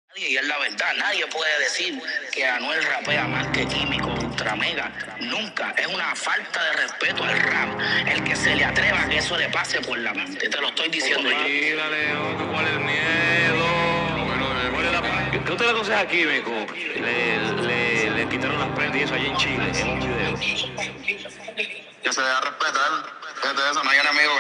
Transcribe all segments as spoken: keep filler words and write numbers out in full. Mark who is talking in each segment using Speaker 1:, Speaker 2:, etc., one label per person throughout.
Speaker 1: Y es la verdad, nadie puede decir que Anuel rapea más que Químico, Ultra Mega. Nunca. Es una falta de respeto al rap el que se le atreva a que eso le pase por la mente. Te lo estoy diciendo yo.
Speaker 2: León, ¿cuál es el miedo? ¿Cuál es la... ¿Qué usted le aconseja a Químico? Le, le, le quitaron las prendas y eso allá en Chile, en un video.
Speaker 3: Que se debe respetar. Desde eso no hay enemigo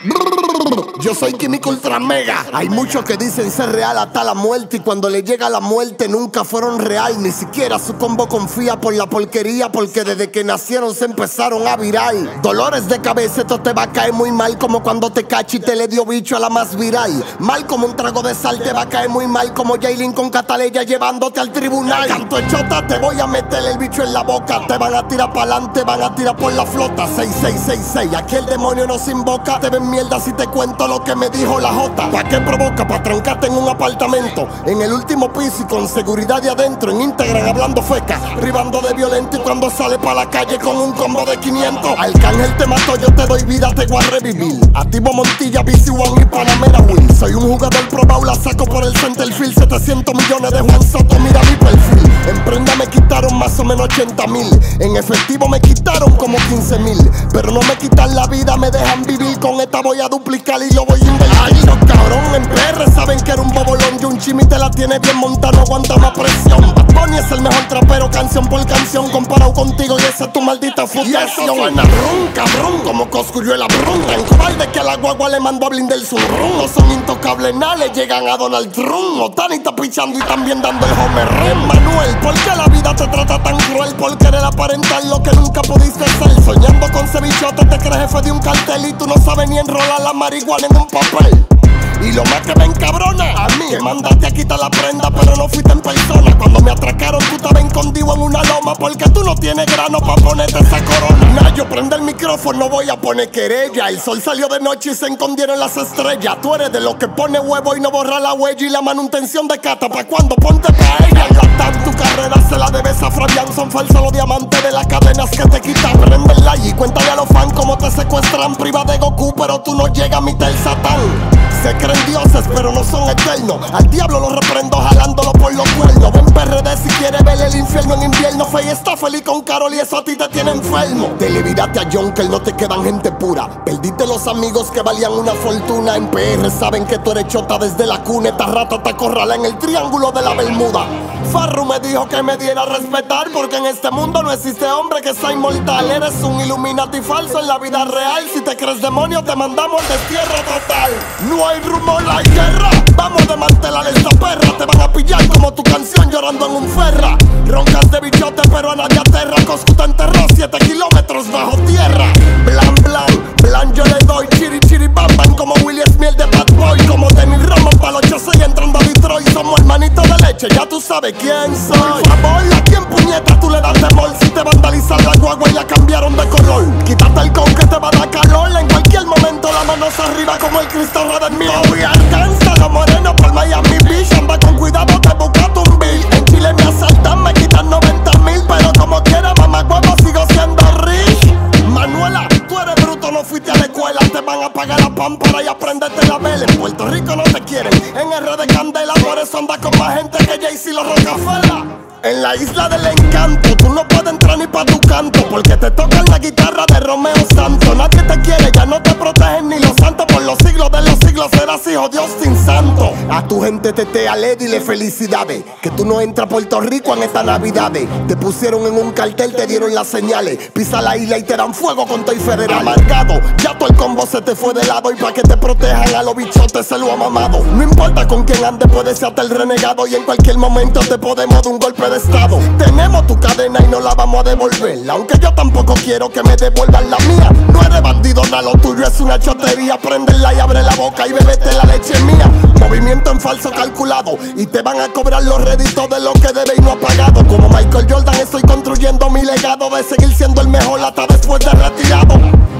Speaker 3: grande.
Speaker 4: Yo soy Químico Ultra Mega. Hay muchos que dicen ser real hasta la muerte, y cuando le llega la muerte nunca fueron real. Ni siquiera su combo confía por la porquería, porque desde que nacieron se empezaron a virar. Dolores de cabeza, esto te va a caer muy mal, como cuando te cachi y te le dio bicho a la más viral. Mal como un trago de sal, te va a caer muy mal, como Yailin con Cataleya llevándote al tribunal. Canto de chota, te voy a meter el bicho en la boca. Te van a tirar pa'lante, van a tirar por la flota. seis seis seis seis, aquí el demonio no se invoca. Te ven mierda si te cuento lo que me dijo la Jota. ¿Pa' qué provoca? Pa' trancarte en un apartamento en el último piso y con seguridad de adentro. En Instagram hablando feca, privando de violento, y cuando sale pa' la calle con un combo de quinientos. Arcángel te mató, yo te doy vida, te voy a revivir. Activo Montilla, B C One y Panamera Will. Soy un jugador probado, la saco por el centerfield. setecientos millones de Juan Soto, mira mi perfil. En prenda me quitaron más o menos ochenta mil. En efectivo me quitaron como quince mil. Pero no me quitan la vida, me dejan vivir. Con esta voy a duplicar y lo voy a invertir. Ay, los cabrón, en P R saben que era un bobolón. Y un chimi te la tiene bien montada, no aguanta más presión. Bad Bunny es el mejor trapero, canción por canción. Comparado contigo y esa es tu maldita frustración. Y eso suena brum, cabrón, como Coscuyuela brum. Tan cobarde que a la guagua le mandó a blindar su rum. No son intocables, nada le llegan a Donald Trump. Otani está pichando y también dando el home run. Manuel, ¿por qué la vida te trata tan cruel? Por querer aparentar lo que nunca pudiste ser. Soñando con cevichote te crees jefe de un cartel y tú no sabes ni enrolar la marihuana en un papel. Y lo más que me encabrona a mí, que mandaste a quitar la prenda pero no fuiste en persona. Cuando me atracaron tú estabas escondido en una loma, porque tú no tienes grano pa' ponerte esa corona. Nah, yo prendo el micrófono, no voy a poner querella. El sol salió de noche y se escondieron las estrellas. Tú eres de los que pone huevo y no borra la huella. Y la manutención de cata pa' cuando ponte pa' ella. La tu carrera se la debes a Fabián. Son falsos los diamantes de las cadenas que te quitan. Prendela y cuéntale a los fans cómo te secuestran. Priva de Goku pero tú no llegas a mitad el Satán. Se creen dioses pero no son eternos. Al diablo lo reprendo jalándolo por los cuernos. Ven P R D si quiere ver el infierno en invierno. Fey está feliz con Karol y eso a ti te tiene enfermo. Te olvidaste a John que no te quedan gente pura. Perdiste los amigos que valían una fortuna. En P R saben que tú eres chota desde la cuna. Esta rata te acorrala en el triángulo de la Bermuda. Farru me dijo que me diera a respetar, porque en este mundo no existe hombre que sea inmortal. Eres un Illuminati falso en la vida real. Si te crees demonio te mandamos al destierro total. No hay rumor, hay guerra. Vamos a desmantelar esta perra. Te van a pillar como tu canción llorando en un ferra. Roncas de bichote pero a nadie aterra. Coscu te enterró siete kilómetros bajo tierra. Blan, blan, blan yo le doy. Chiri, chiri, bam, bam. Como Willy Smith de Bad Boy. Como Denis Roman pa' los ocho seis entrando a Detroit. Somos hermanitos de leche, ya tú sabes quién soy. Por favor, ¿a quién puñeta tú le das temor? Si te vandalizan la guagua y la cambiaron de color. Quítate el con que te va a dar calor. En cualquier momento la mano se arriba como el Cristo redimido. Y alcanza los morenos por Miami Beach. Anda con cuidado, te buscaste un bill. En Chile me asaltan, me quitan noventa mil. Pero como quiera, mamá huevo, sigo siendo rich. Manuela, tú eres bruto, no fuiste a la escuela. Te van a pagar la pámpara y aprenderte la vela. En Puerto Rico no te quieren, en R de Candela. Por eso andas con más gente que Jay-Z y los Rockefeller. En la isla del encanto, tú no puedes entrar ni pa' tu canto, porque te tocan la guitarra de Romeo Santos. Nadie te quiere, ya no te protegen ni los santos. Por los siglos de los siglos serás hijo Dios sin santo. A tu gente te te ale, dile felicidades, que tú no entras a Puerto Rico en estas navidades. Te pusieron en un cartel, te dieron las señales. Pisa la isla y te dan fuego con Toy Federal. Amargado, ya todo el combo se te fue de lado. Y pa' que te protejan a los bichotes se lo ha mamado. No importa con quién ande, puede ser hasta el renegado. Y en cualquier momento te podemos dar un golpe de estado. Tenemos tu cadena y no la vamos a devolver, aunque yo tampoco quiero que me devuelvan la mía. No eres bandido, nada, lo tuyo es una chotería. Préndela y abre la boca y bebete la leche mía. Movimiento en falso calculado y te van a cobrar los réditos de lo que debe y no ha pagado. Como Michael Jordan estoy construyendo mi legado de seguir siendo el mejor hasta después de retirado.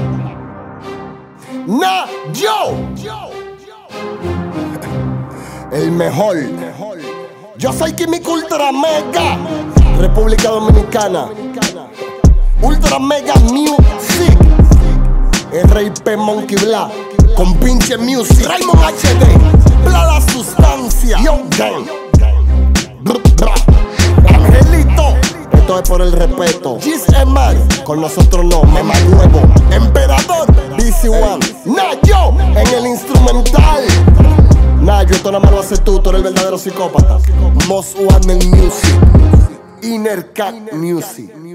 Speaker 4: Nah, yo el mejor. Yo soy Químico Ultra Mega, República Dominicana. Ultra Mega Music. R I P Monkey Black con pinche music. Raymond H D, Bla la sustancia. Yo gang. Con nosotros no, mama huevo. Emperador, D C one, Nayo, en el instrumental. Nayo, esto nada más lo haces tú, tú eres el verdadero psicópata. Most Wanted Music, Inner Cat Music.